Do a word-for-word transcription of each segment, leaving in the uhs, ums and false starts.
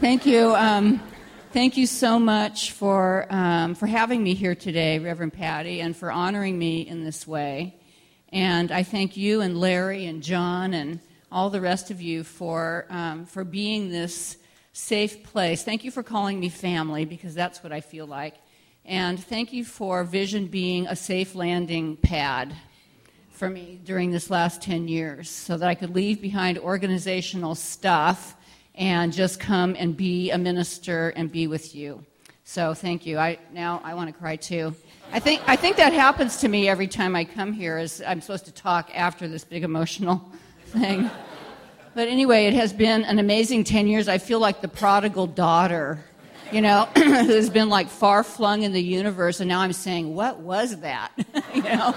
Thank you. Um, thank you so much for um, for having me here today, Reverend Patty, and for honoring me in this way. And I thank you and Larry and John and all the rest of you for um, for being this safe place. Thank you for calling me family, because that's what I feel like. And thank you for Vision being a safe landing pad for me during this last ten years, so that I could leave behind organizational stuff and just come and be a minister and be with you. So thank you. I now I want to cry too. I think I think that happens to me every time I come here, is I'm supposed to talk after this big emotional thing. But anyway, it has been an amazing ten years. I feel like the prodigal daughter, you know, who's been like far flung in the universe, and now I'm saying, what was that? you know?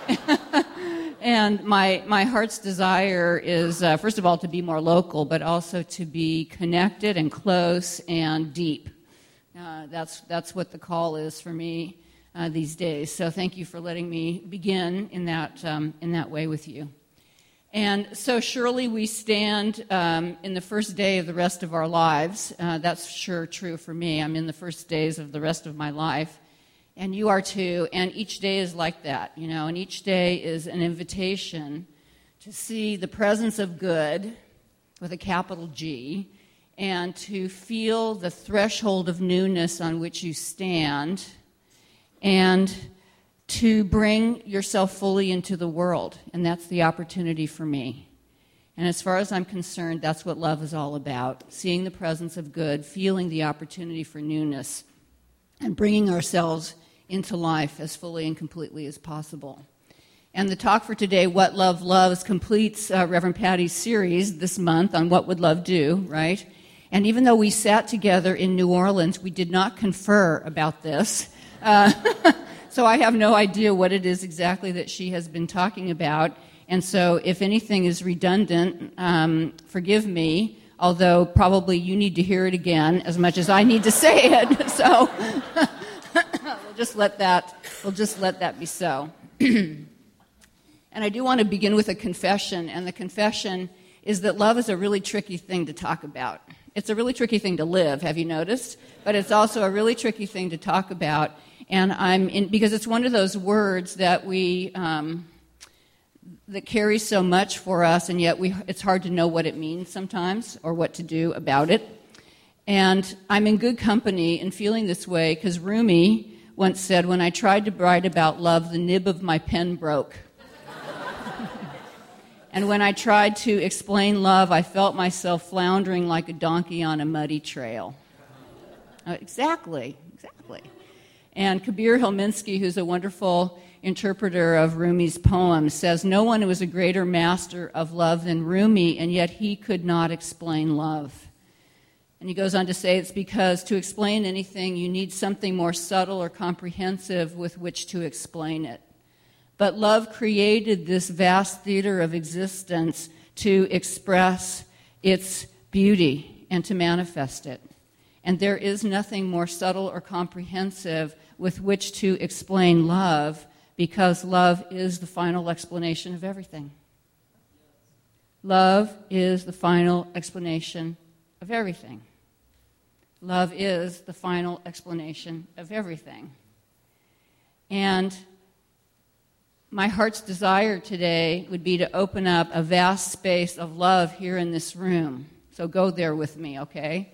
And my, my heart's desire is, uh, first of all, to be more local, but also to be connected and close and deep. Uh, that's, that's what the call is for me uh, these days. So thank you for letting me begin in that, um, in that way with you. And so surely we stand um, in the first day of the rest of our lives. Uh, that's sure true for me. I'm in the first days of the rest of my life. And you are too, and each day is like that, you know, and each day is an invitation to see the presence of good with a capital G, and to feel the threshold of newness on which you stand, and to bring yourself fully into the world, and that's the opportunity for me. And as far as I'm concerned, that's what love is all about, seeing the presence of good, feeling the opportunity for newness, and bringing ourselves into life as fully and completely as possible. And the talk for today, What Love Loves, completes uh, Reverend Patty's series this month on What Would Love Do, right? And even though we sat together in New Orleans, we did not confer about this. Uh, so I have no idea what it is exactly that she has been talking about. And so if anything is redundant, um, forgive me, although probably you need to hear it again as much as I need to say it. So we'll just let that, we'll just let that be so. And I do want to begin with a confession, and the confession is that love is a really tricky thing to talk about. It's a really tricky thing to live, have you noticed? But it's also a really tricky thing to talk about, and I'm in, because it's one of those words that we um, that carries so much for us, and yet we it's hard to know what it means sometimes or what to do about it. And I'm in good company in feeling this way, because Rumi once said, "When I tried to write about love, the nib of my pen broke." And when I tried to explain love, I felt myself floundering like a donkey on a muddy trail. Uh, exactly, exactly. And Kabir Hilminsky, who's a wonderful interpreter of Rumi's poems, says, "No one was a greater master of love than Rumi, and yet he could not explain love." And he goes on to say, it's because to explain anything, you need something more subtle or comprehensive with which to explain it. But love created this vast theater of existence to express its beauty and to manifest it. And there is nothing more subtle or comprehensive with which to explain love, because love is the final explanation of everything. Love is the final explanation of everything. Love is the final explanation of everything. And my heart's desire today would be to open up a vast space of love here in this room. So go there with me, okay?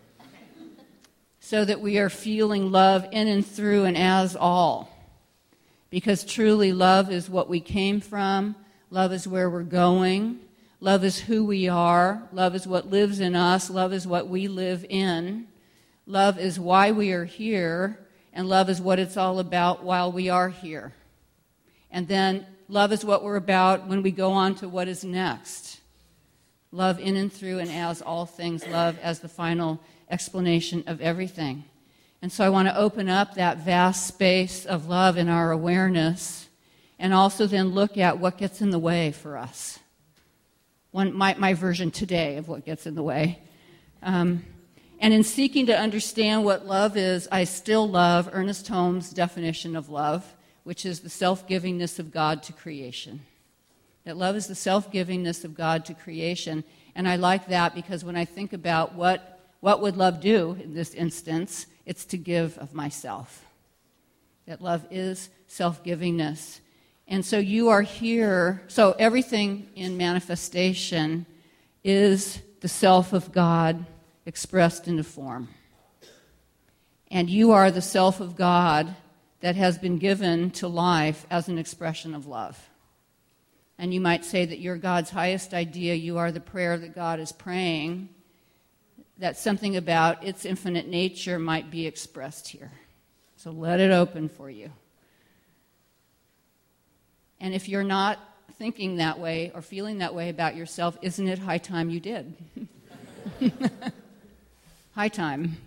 So that we are feeling love in and through and as all. Because truly love is what we came from. Love is where we're going. Love is who we are. Love is what lives in us. Love is what we live in. Love is why we are here. And love is what it's all about while we are here. And then love is what we're about when we go on to what is next. Love in and through and as all things. Love as the final explanation of everything. And so I want to open up that vast space of love in our awareness, and also then look at what gets in the way for us. One, my, my version today of what gets in the way. Um, and in seeking to understand what love is, I still love Ernest Holmes' definition of love, which is the self-givingness of God to creation. That love is the self-givingness of God to creation. And I like that because when I think about what what would love do in this instance? It's to give of myself. That love is self-givingness. And so you are here, so everything in manifestation is the self of God expressed into form. And you are the self of God that has been given to life as an expression of love. And you might say that you're God's highest idea, you are the prayer that God is praying, that something about its infinite nature might be expressed here. So let it open for you. And if you're not thinking that way or feeling that way about yourself, isn't it high time you did? High time.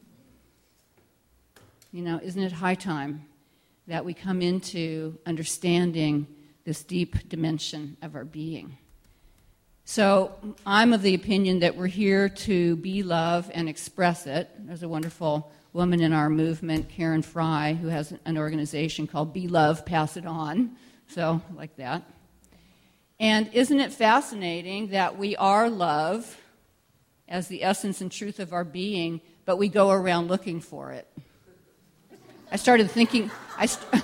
You know, isn't it high time that we come into understanding this deep dimension of our being? So I'm of the opinion that we're here to be love and express it. There's a wonderful woman in our movement, Karen Fry, who has an organization called Be Love, Pass It On. So, like that. And isn't it fascinating that we are love as the essence and truth of our being, but we go around looking for it? I started thinking, I st-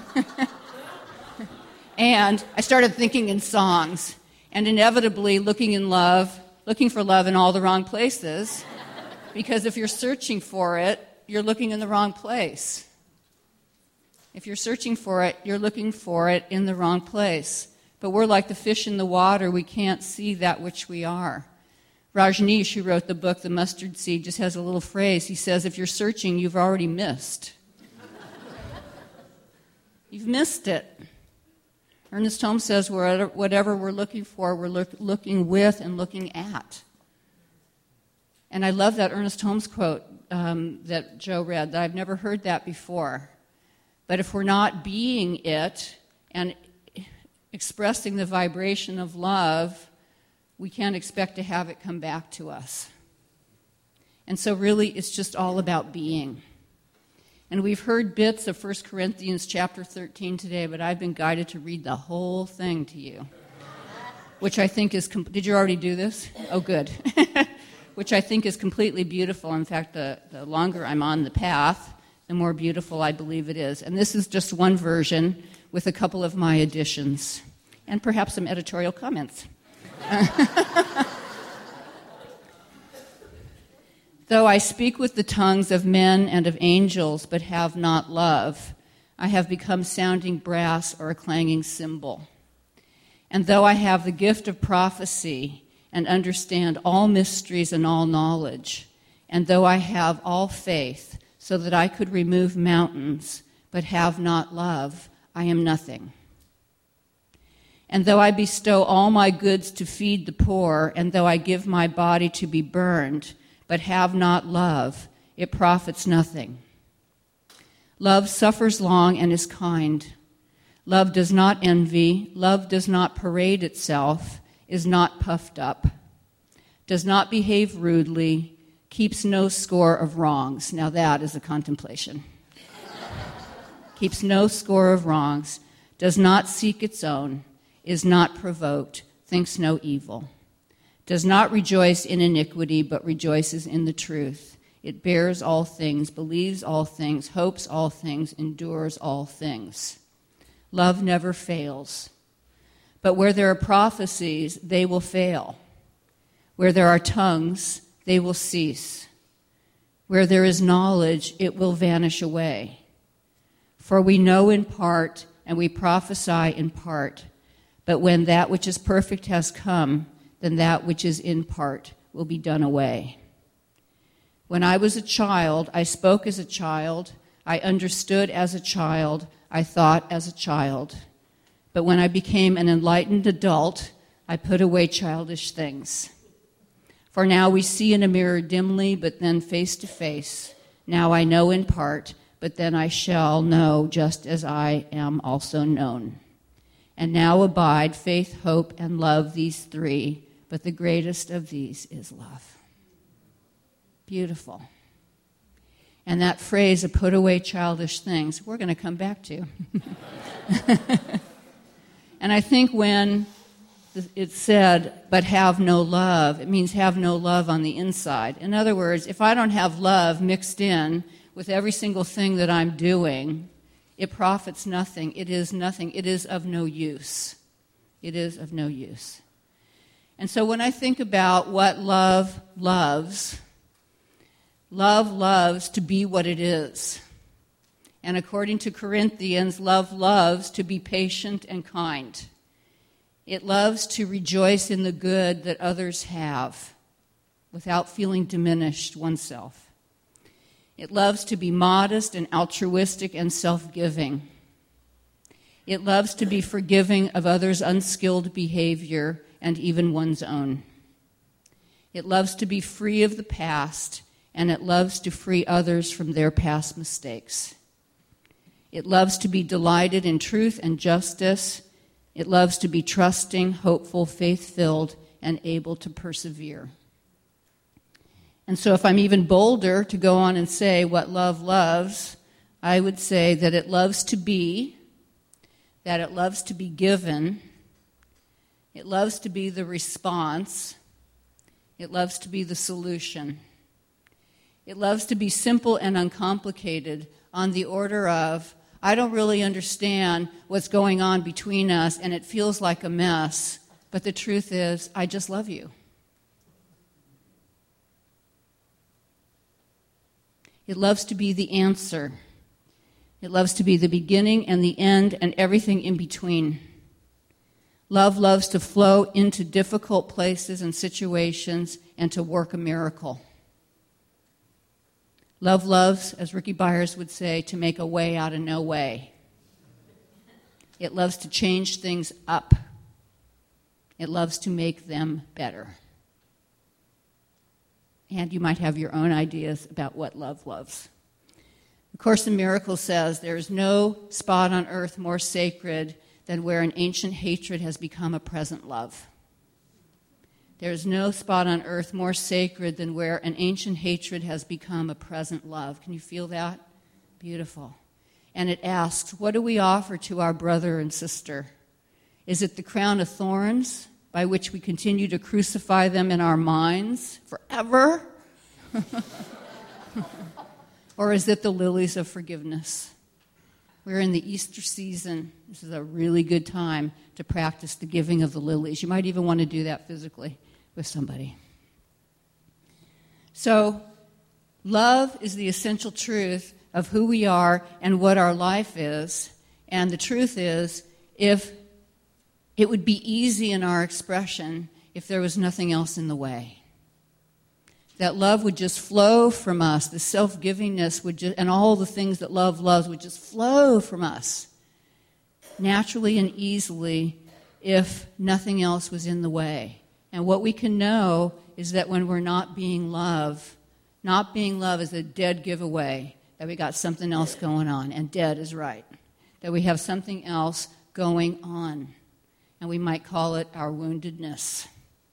and I started thinking in songs, and inevitably looking in love, looking for love in all the wrong places, because if you're searching for it, you're looking in the wrong place. If you're searching for it, you're looking for it in the wrong place. But we're like the fish in the water. We can't see that which we are. Rajneesh, who wrote the book, The Mustard Seed, just has a little phrase. He says, if you're searching, you've already missed. You've missed it. Ernest Holmes says, whatever we're looking for, we're look, looking with and looking at. And I love that Ernest Holmes quote um, that Joe read, that I've never heard that before. But if we're not being it and expressing the vibration of love, we can't expect to have it come back to us. And so really it's just all about being. And we've heard bits of First Corinthians chapter thirteen today, but I've been guided to read the whole thing to you, which I think is... Com- Did you already do this? Oh, good. Which I think is completely beautiful. In fact, the, the longer I'm on the path, the more beautiful I believe it is. And this is just one version with a couple of my additions and perhaps some editorial comments. Though I speak with the tongues of men and of angels, but have not love, I have become sounding brass or a clanging cymbal. And though I have the gift of prophecy and understand all mysteries and all knowledge, and though I have all faith, so that I could remove mountains, but have not love, I am nothing. And though I bestow all my goods to feed the poor, and though I give my body to be burned, but have not love, it profits nothing. Love suffers long and is kind. Love does not envy. Love does not parade itself, is not puffed up, does not behave rudely, keeps no score of wrongs. Now that is a contemplation. Keeps no score of wrongs, does not seek its own, is not provoked, thinks no evil, does not rejoice in iniquity, but rejoices in the truth. It bears all things, believes all things, hopes all things, endures all things. Love never fails. But where there are prophecies, they will fail. Where there are tongues, they will cease. Where there is knowledge, it will vanish away. For we know in part, and we prophesy in part. But when that which is perfect has come, then that which is in part will be done away. When I was a child, I spoke as a child, I understood as a child, I thought as a child. But when I became an enlightened adult, I put away childish things. For now we see in a mirror dimly, but then face to face. Now I know in part, but then I shall know just as I am also known. And now abide faith, hope, and love, these three, but the greatest of these is love. Beautiful. And that phrase, of put away childish things, we're going to come back to. And I think when it said, but have no love. It means have no love on the inside. In other words, if I don't have love mixed in with every single thing that I'm doing, it profits nothing. It is nothing. It is of no use. It is of no use. And so when I think about what love loves, love loves to be what it is. And according to Corinthians, love loves to be patient and kind. It loves to rejoice in the good that others have without feeling diminished oneself. It loves to be modest and altruistic and self-giving. It loves to be forgiving of others' unskilled behavior and even one's own. It loves to be free of the past, and it loves to free others from their past mistakes. It loves to be delighted in truth and justice. It loves to be trusting, hopeful, faith-filled, and able to persevere. And so if I'm even bolder to go on and say what love loves, I would say that it loves to be, that it loves to be given, it loves to be the response, it loves to be the solution. It loves to be simple and uncomplicated on the order of, I don't really understand what's going on between us, and it feels like a mess, but the truth is, I just love you. It loves to be the answer. It loves to be the beginning and the end and everything in between. Love loves to flow into difficult places and situations and to work a miracle. Love loves, as Ricky Byers would say, to make a way out of no way. It loves to change things up. It loves to make them better. And you might have your own ideas about what love loves. The Course in Miracles says there is no spot on earth more sacred than where an ancient hatred has become a present love. There is no spot on earth more sacred than where an ancient hatred has become a present love. Can you feel that? Beautiful. And it asks, what do we offer to our brother and sister? Is it the crown of thorns by which we continue to crucify them in our minds forever? Or is it the lilies of forgiveness? We're in the Easter season. This is a really good time to practice the giving of the lilies. You might even want to do that physically with somebody. So, love is the essential truth of who we are and what our life is. And the truth is, if it would be easy in our expression if there was nothing else in the way. That love would just flow from us, the self-givingness would just, and all the things that love loves would just flow from us naturally and easily if nothing else was in the way. And what we can know is that when we're not being love, not being love is a dead giveaway, that we got something else going on, and dead is right, that we have something else going on, and we might call it our woundedness.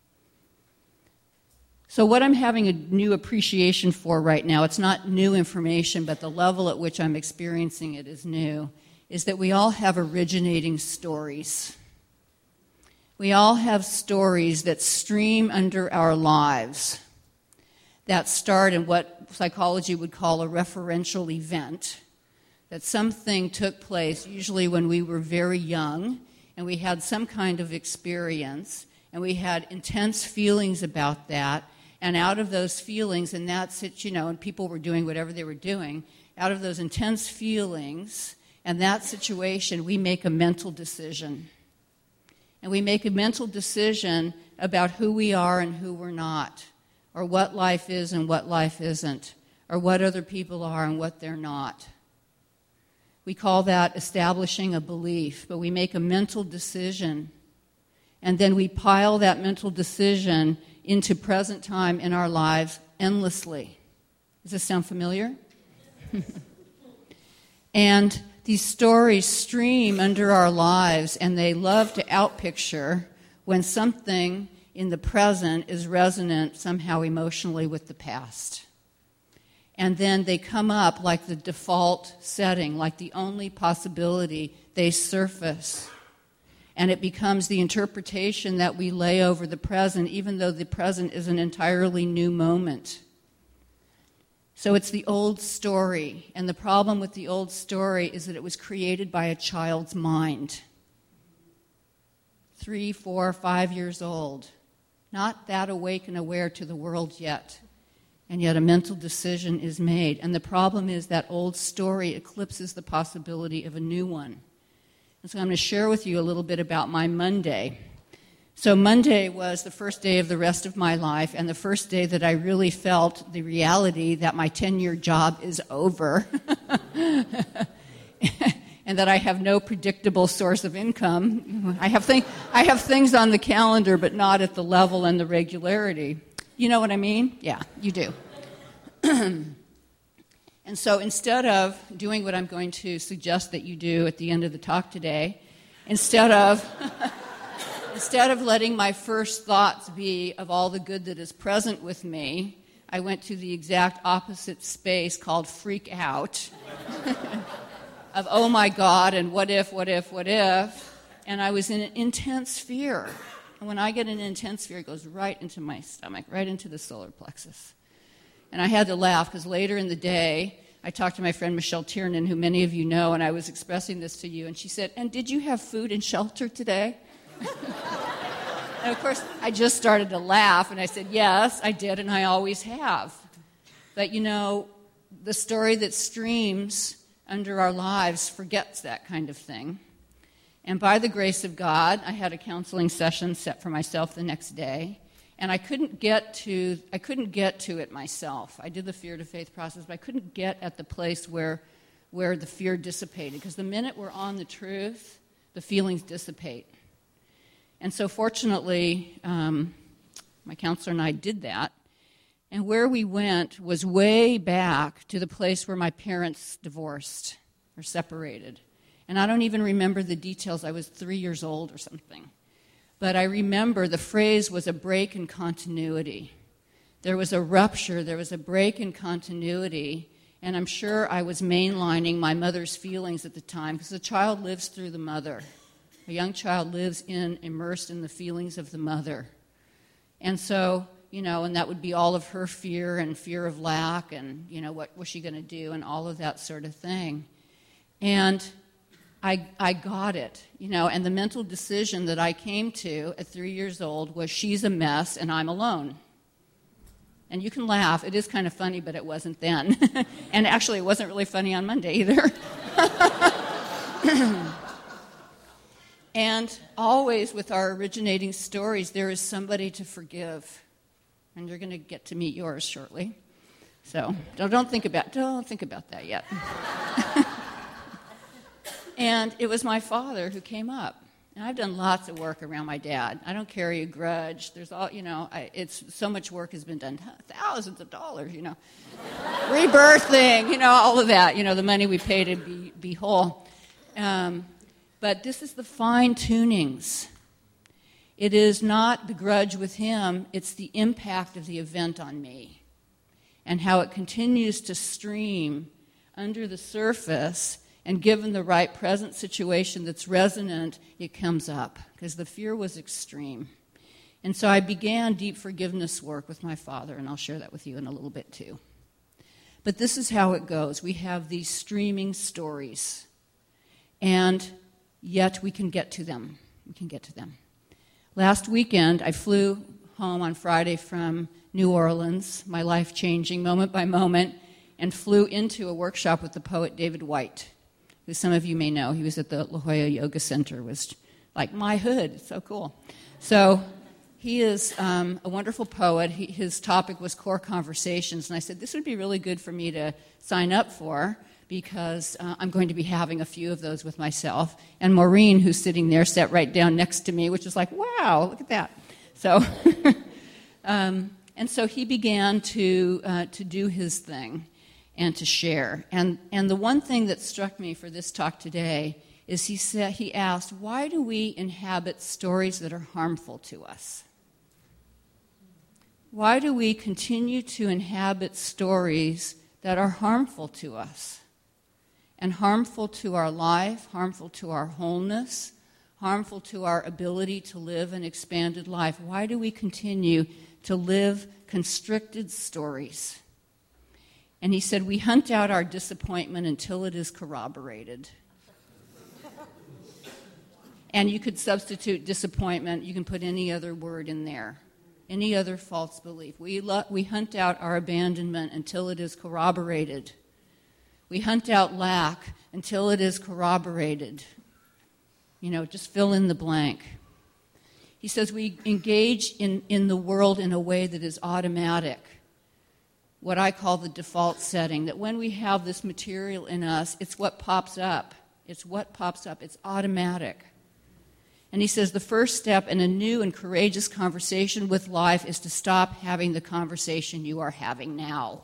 So what I'm having a new appreciation for right now, it's not new information, but the level at which I'm experiencing it is new, is that we all have originating stories. We all have stories that stream under our lives, that start in what psychology would call a referential event, that something took place, usually when we were very young, and we had some kind of experience, and we had intense feelings about that. And out of those feelings, and that's it, you know, and people were doing whatever they were doing, out of those intense feelings and that situation, we make a mental decision. And we make a mental decision about who we are and who we're not, or what life is and what life isn't, or what other people are and what they're not. We call that establishing a belief, but we make a mental decision, and then we pile that mental decision into present time in our lives endlessly. Does this sound familiar? And these stories stream under our lives, and they love to outpicture when something in the present is resonant somehow emotionally with the past. And then they come up like the default setting, like the only possibility. They surface. and it becomes the interpretation that we lay over the present, even though the present is an entirely new moment. So it's the old story, and the problem with the old story is that it was created by a child's mind. Three, four, five years old, not that awake and aware to the world yet, and yet a mental decision is made. And the problem is that old story eclipses the possibility of a new one. And so I'm going to share with you a little bit about my Monday. So Monday was the first day of the rest of my life, and the first day that I really felt the reality that my ten-year job is over, and that I have no predictable source of income. I have, th- I have things on the calendar, but not at the level and the regularity. You know what I mean? Yeah, you do. And so instead of doing what I'm going to suggest that you do at the end of the talk today, instead of instead of letting my first thoughts be of all the good that is present with me, I went to the exact opposite space called freak out of, oh my God, and what if, what if, what if, and I was in intense fear. And when I get an intense fear, it goes right into my stomach, right into the solar plexus. And I had to laugh because later in the day, I talked to my friend Michelle Tiernan, who many of you know, and I was expressing this to you, and she said, and did you have food and shelter today? And of course, I just started to laugh, and I said, yes, I did, and I always have. But you know, the story that streams under our lives forgets that kind of thing. And by the grace of God, I had a counseling session set for myself the next day, and I couldn't get to I couldn't get to it myself. I did the fear to faith process, but I couldn't get at the place where where the fear dissipated, because the minute we're on the truth, the feelings dissipate. And so fortunately, um, my counselor and I did that, and where we went was way back to the place where my parents divorced or separated. And I don't even remember the details. I was three years old or something. But I remember the phrase was a break in continuity. There was a rupture, there was a break in continuity, and I'm sure I was mainlining my mother's feelings at the time, because a child lives through the mother. A young child lives in, immersed in the feelings of the mother. And so, you know, and that would be all of her fear and fear of lack and, you know, what was she going to do and all of that sort of thing. And I, I got it, you know, and the mental decision that I came to at three years old was she's a mess and I'm alone. And you can laugh. It is kind of funny, but it wasn't then. And actually, it wasn't really funny on Monday either. And always with our originating stories, there is somebody to forgive. And you're going to get to meet yours shortly. So don't, don't think about don't think about that yet. And it was my father who came up. And I've done lots of work around my dad. I don't carry a grudge. There's all, you know, I, it's so much work has been done, thousands of dollars, you know, rebirthing, you know, all of that, you know, the money we pay to be, be whole. Um, but this is the fine tunings. It is not the grudge with him, it's the impact of the event on me and how it continues to stream under the surface. And given the right present situation that's resonant, it comes up, because the fear was extreme. And so I began deep forgiveness work with my father, and I'll share that with you in a little bit too. But this is how it goes. We have these streaming stories, and yet we can get to them. We can get to them. Last weekend, I flew home on Friday from New Orleans, my life changing moment by moment, and flew into a workshop with the poet David White, who some of you may know. He was at the La Jolla Yoga Center, was like my hood. It's so cool. So he is um, a wonderful poet. He, his topic was core conversations, and I said, this would be really good for me to sign up for, because uh, I'm going to be having a few of those with myself. And Maureen, who's sitting there, sat right down next to me, which is like, wow, look at that. So, um, and so he began to uh, to do his thing and to share. And and the one thing that struck me for this talk today is he said he asked, why do we inhabit stories that are harmful to us? Why do we continue to inhabit stories that are harmful to us? And harmful to our life, harmful to our wholeness, harmful to our ability to live an expanded life? Why do we continue to live constricted stories? And he said, we hunt out our disappointment until it is corroborated. And you could substitute disappointment. You can put any other word in there, any other false belief. We, lo- we hunt out our abandonment until it is corroborated. We hunt out lack until it is corroborated. You know, just fill in the blank. He says we engage in, in the world in a way that is automatic, what I call the default setting, that when we have this material in us, it's what pops up. It's what pops up. It's automatic. And he says the first step in a new and courageous conversation with life is to stop having the conversation you are having now.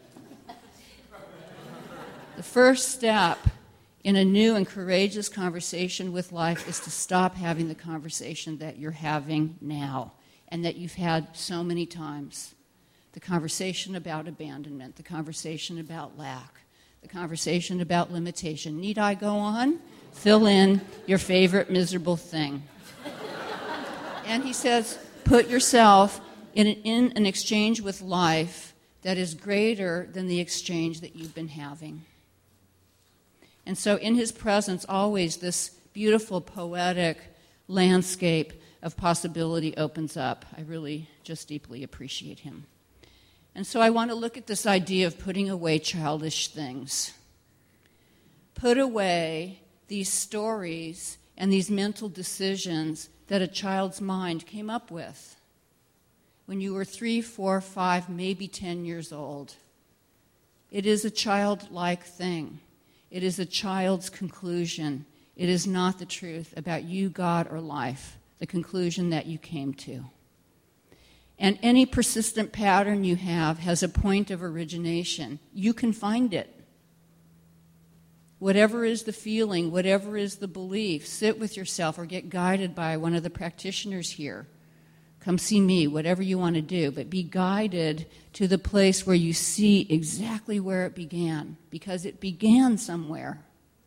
The first step in a new and courageous conversation with life is to stop having the conversation that you're having now and that you've had so many times. The conversation about abandonment, the conversation about lack, the conversation about limitation. Need I go on? Fill in your favorite miserable thing. And he says, put yourself in an, in an exchange with life that is greater than the exchange that you've been having. And so in his presence, always this beautiful, poetic landscape of possibility opens up. I really just deeply appreciate him. And so I want to look at this idea of putting away childish things. Put away these stories and these mental decisions that a child's mind came up with when you were three, four, five, maybe ten years old. It is a childlike thing. It is a child's conclusion. It is not the truth about you, God, or life, the conclusion that you came to. And any persistent pattern you have has a point of origination. You can find it. Whatever is the feeling, whatever is the belief, sit with yourself or get guided by one of the practitioners here. Come see me, whatever you want to do, but be guided to the place where you see exactly where it began, because it began somewhere.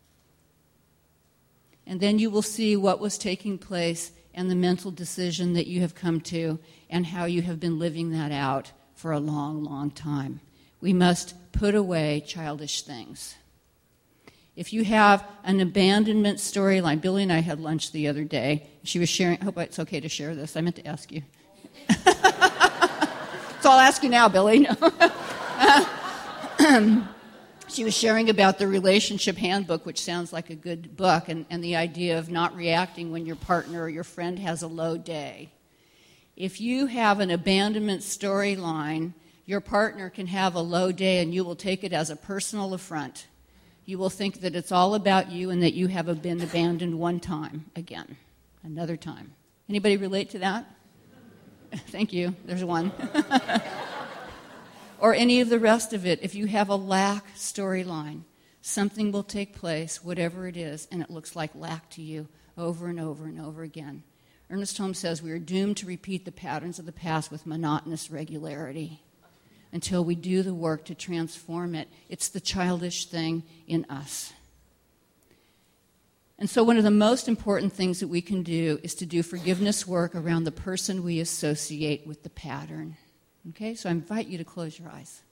And then you will see what was taking place and the mental decision that you have come to and how you have been living that out for a long, long time. We must put away childish things. If you have an abandonment storyline, Billy and I had lunch the other day. She was sharing, I hope it's okay to share this. I meant to ask you. So I'll ask you now, Billy. She was sharing about the relationship handbook, which sounds like a good book, and, and the idea of not reacting when your partner or your friend has a low day. If you have an abandonment storyline, your partner can have a low day and you will take it as a personal affront. You will think that it's all about you and that you have been abandoned one time again, another time. Anybody relate to that? Thank you. There's one. Or any of the rest of it. If you have a lack storyline, something will take place, whatever it is, and it looks like lack to you over and over and over again. Ernest Holmes says we are doomed to repeat the patterns of the past with monotonous regularity until we do the work to transform it. It's the childish thing in us. And so one of the most important things that we can do is to do forgiveness work around the person we associate with the pattern. Okay, so I invite you to close your eyes.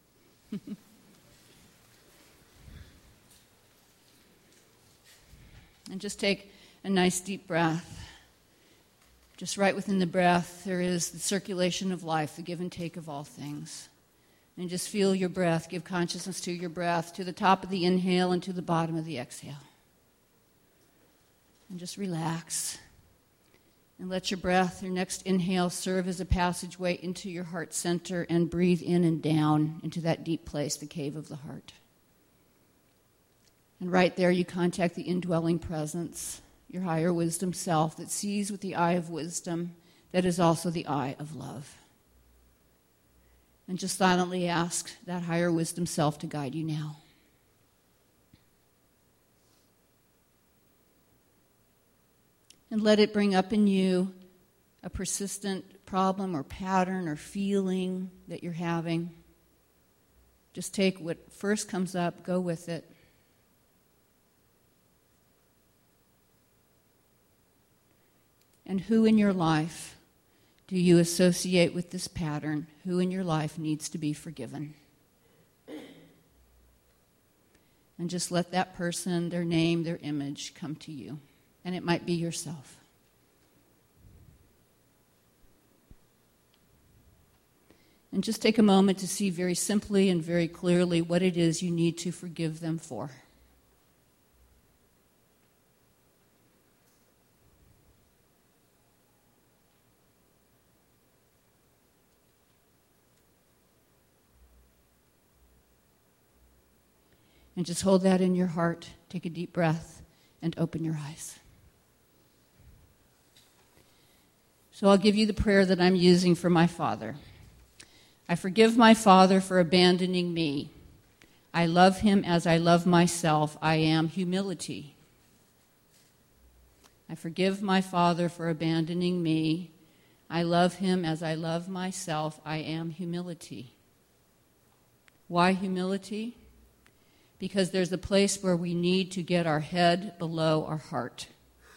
And just take a nice deep breath. Just right within the breath, there is the circulation of life, the give and take of all things. And just feel your breath. Give consciousness to your breath, to the top of the inhale and to the bottom of the exhale. And just relax. And let your breath, your next inhale, serve as a passageway into your heart center and breathe in and down into that deep place, the cave of the heart. And right there you contact the indwelling presence, your higher wisdom self that sees with the eye of wisdom that is also the eye of love. And just silently ask that higher wisdom self to guide you now. And let it bring up in you a persistent problem or pattern or feeling that you're having. Just take what first comes up, go with it. And who in your life do you associate with this pattern? Who in your life needs to be forgiven? And just let that person, their name, their image come to you. And it might be yourself. And just take a moment to see very simply and very clearly what it is you need to forgive them for. And just hold that in your heart. Take a deep breath and open your eyes. So I'll give you the prayer that I'm using for my father. I forgive my father for abandoning me. I love him as I love myself. I am humility. I forgive my father for abandoning me. I love him as I love myself. I am humility. Why humility? Because there's a place where we need to get our head below our heart.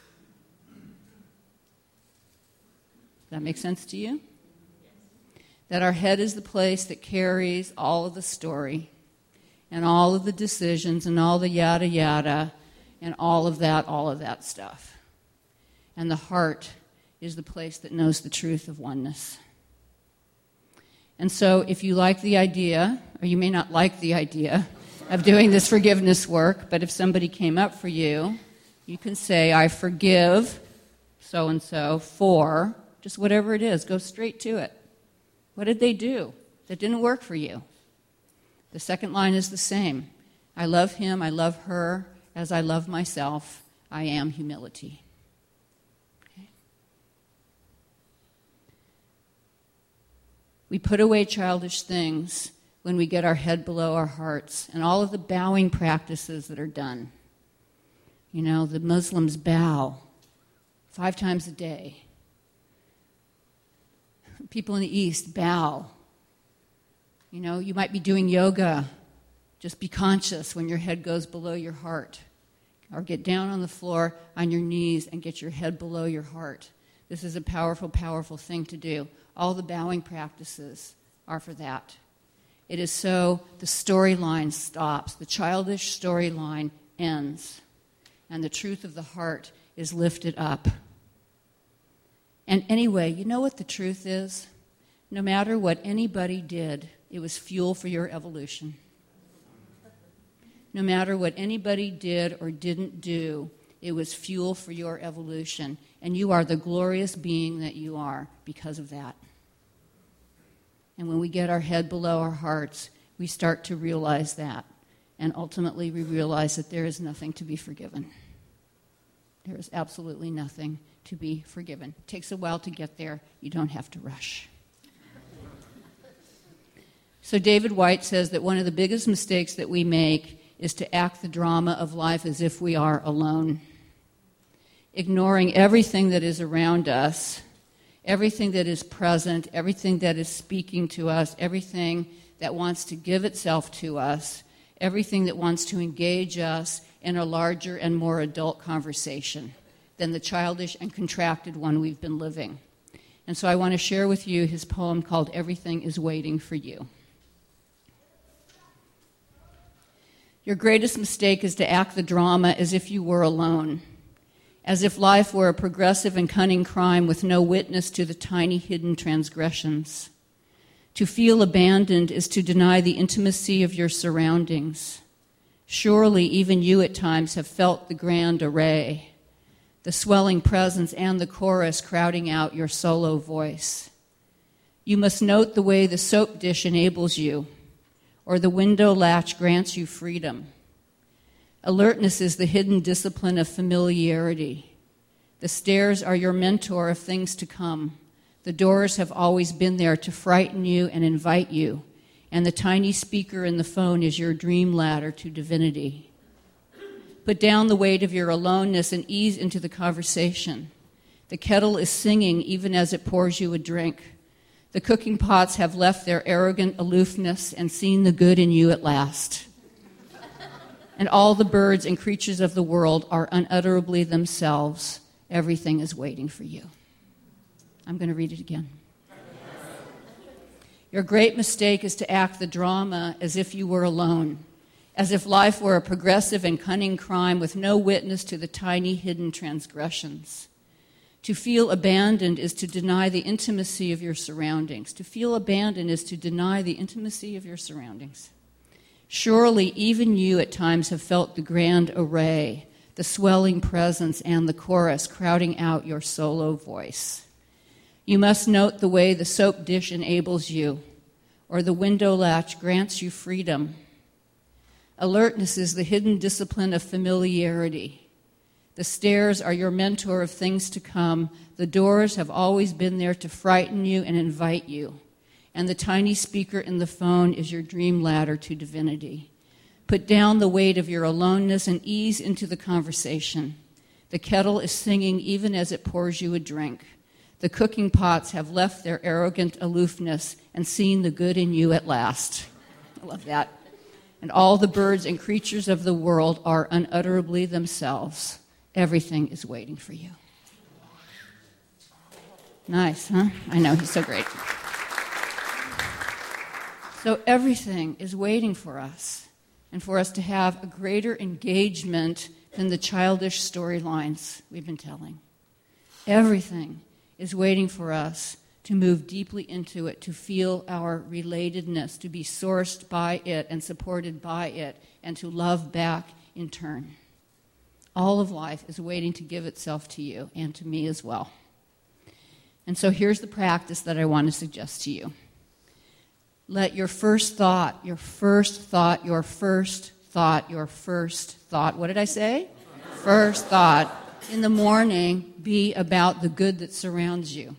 Does that make sense to you? Yes. That our head is the place that carries all of the story and all of the decisions and all the yada yada and all of that, all of that stuff. And the heart is the place that knows the truth of oneness. And so if you like the idea, or you may not like the idea, of doing this forgiveness work, but if somebody came up for you, you can say, I forgive so-and-so for, just whatever it is, go straight to it. What did they do that didn't work for you? The second line is the same. I love him, I love her, as I love myself, I am humility. Okay. We put away childish things when we get our head below our hearts, and all of the bowing practices that are done. You know, the Muslims bow five times a day. People in the East bow. You know, you might be doing yoga. Just be conscious when your head goes below your heart. Or get down on the floor on your knees and get your head below your heart. This is a powerful, powerful thing to do. All the bowing practices are for that. It is so the storyline stops, the childish storyline ends, and the truth of the heart is lifted up. And anyway, you know what the truth is? No matter what anybody did, it was fuel for your evolution. No matter what anybody did or didn't do, it was fuel for your evolution. And you are the glorious being that you are because of that. And when we get our head below our hearts, we start to realize that. And ultimately, we realize that there is nothing to be forgiven. There is absolutely nothing to be forgiven. It takes a while to get there. You don't have to rush. So David White says that one of the biggest mistakes that we make is to act the drama of life as if we are alone, ignoring everything that is around us, everything that is present, everything that is speaking to us, everything that wants to give itself to us, everything that wants to engage us in a larger and more adult conversation than the childish and contracted one we've been living. And so I want to share with you his poem called Everything is Waiting for You. Your greatest mistake is to act the drama as if you were alone, as if life were a progressive and cunning crime with no witness to the tiny hidden transgressions. To feel abandoned is to deny the intimacy of your surroundings. Surely even you at times have felt the grand array, the swelling presence and the chorus crowding out your solo voice. You must note the way the soap dish enables you, or the window latch grants you freedom. Alertness is the hidden discipline of familiarity. The stairs are your mentor of things to come. The doors have always been there to frighten you and invite you, and the tiny speaker in the phone is your dream ladder to divinity. Put down the weight of your aloneness and ease into the conversation. The kettle is singing even as it pours you a drink. The cooking pots have left their arrogant aloofness and seen the good in you at last. And all the birds and creatures of the world are unutterably themselves. Everything is waiting for you. I'm going to read it again. Your great mistake is to act the drama as if you were alone, as if life were a progressive and cunning crime with no witness to the tiny hidden transgressions. To feel abandoned is to deny the intimacy of your surroundings. To feel abandoned is to deny the intimacy of your surroundings. Surely even you at times have felt the grand array, the swelling presence and the chorus crowding out your solo voice. You must note the way the soap dish enables you, or the window latch grants you freedom. Alertness is the hidden discipline of familiarity. The stairs are your mentor of things to come. The doors have always been there to frighten you and invite you. And the tiny speaker in the phone is your dream ladder to divinity. Put down the weight of your aloneness and ease into the conversation. The kettle is singing even as it pours you a drink. The cooking pots have left their arrogant aloofness and seen the good in you at last. I love that. And all the birds and creatures of the world are unutterably themselves. Everything is waiting for you. Nice, huh? I know, he's so great. So everything is waiting for us, and for us to have a greater engagement than the childish storylines we've been telling. Everything is waiting for us to move deeply into it, to feel our relatedness, to be sourced by it and supported by it, and to love back in turn. All of life is waiting to give itself to you and to me as well. And so here's the practice that I want to suggest to you. Let your first thought, your first thought, your first thought, your first thought, what did I say? First thought in the morning be about the good that surrounds you.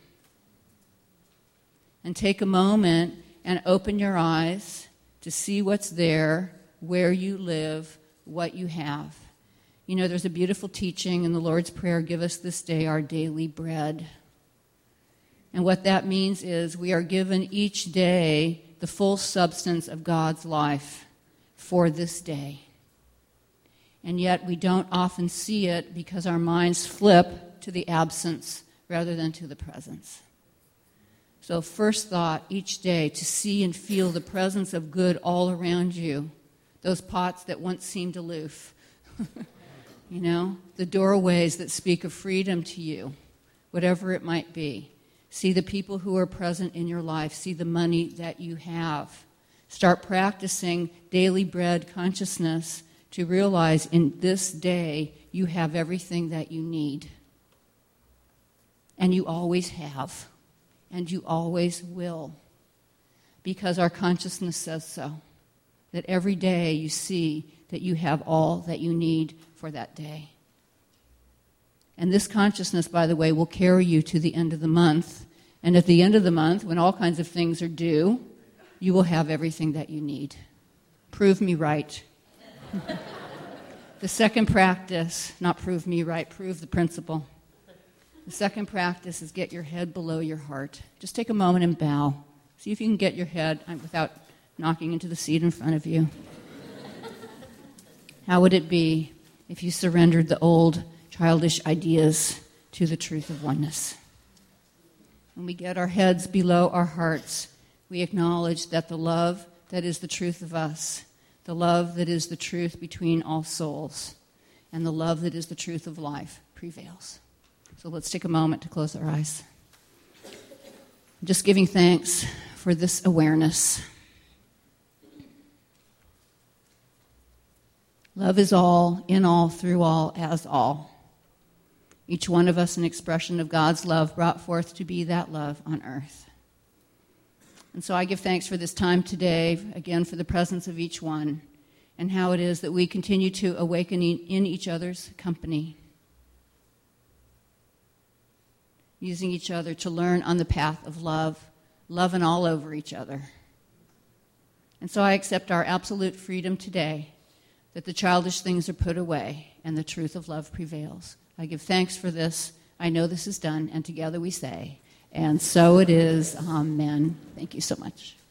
And take a moment and open your eyes to see what's there, where you live, what you have. You know, there's a beautiful teaching in the Lord's Prayer, give us this day our daily bread. And what that means is we are given each day the full substance of God's life for this day. And yet we don't often see it because our minds flip to the absence rather than to the presence. So first thought each day to see and feel the presence of good all around you. Those pots that once seemed aloof. You know, the doorways that speak of freedom to you, whatever it might be. See the people who are present in your life. See the money that you have. Start practicing daily bread consciousness to realize in this day you have everything that you need. And you always have. And you always will. Because our consciousness says so. That every day you see that you have all that you need for that day. And this consciousness, by the way, will carry you to the end of the month. And at the end of the month, when all kinds of things are due, you will have everything that you need. Prove me right. The second practice, not prove me right, prove the principle. The second practice is get your head below your heart. Just take a moment and bow. See if you can get your head without knocking into the seat in front of you. How would it be if you surrendered the old childish ideas to the truth of oneness? When we get our heads below our hearts, we acknowledge that the love that is the truth of us, the love that is the truth between all souls, and the love that is the truth of life prevails. So let's take a moment to close our eyes. I'm just giving thanks for this awareness. Love is all, in all, through all, as all. Each one of us an expression of God's love brought forth to be that love on earth. And so I give thanks for this time today, again, for the presence of each one, and how it is that we continue to awaken in each other's company, using each other to learn on the path of love, loving all over each other. And so I accept our absolute freedom today, that the childish things are put away and the truth of love prevails. I give thanks for this. I know this is done, and together we say, and so it is. Amen. Thank you so much.